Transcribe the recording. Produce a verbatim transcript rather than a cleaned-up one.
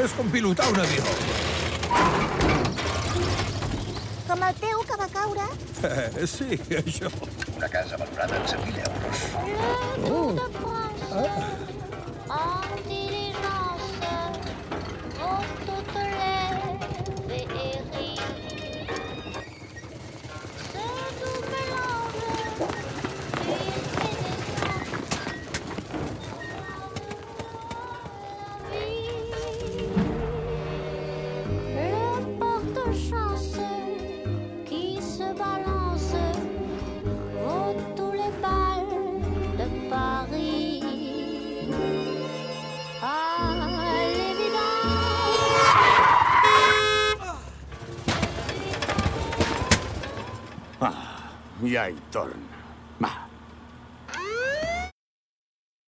És com pilotar un avió. Com el teu, que va caure? Eh, sí, això. Una casa valorada en cent mil euros. Le Tour de France, en diligence, vont toutes les féeries. Ce doux mélange d'huile et d'essence, le porte-chance qui se balance vaut tous les balles de Paris. À l'évidence. Ah, ja hi torna.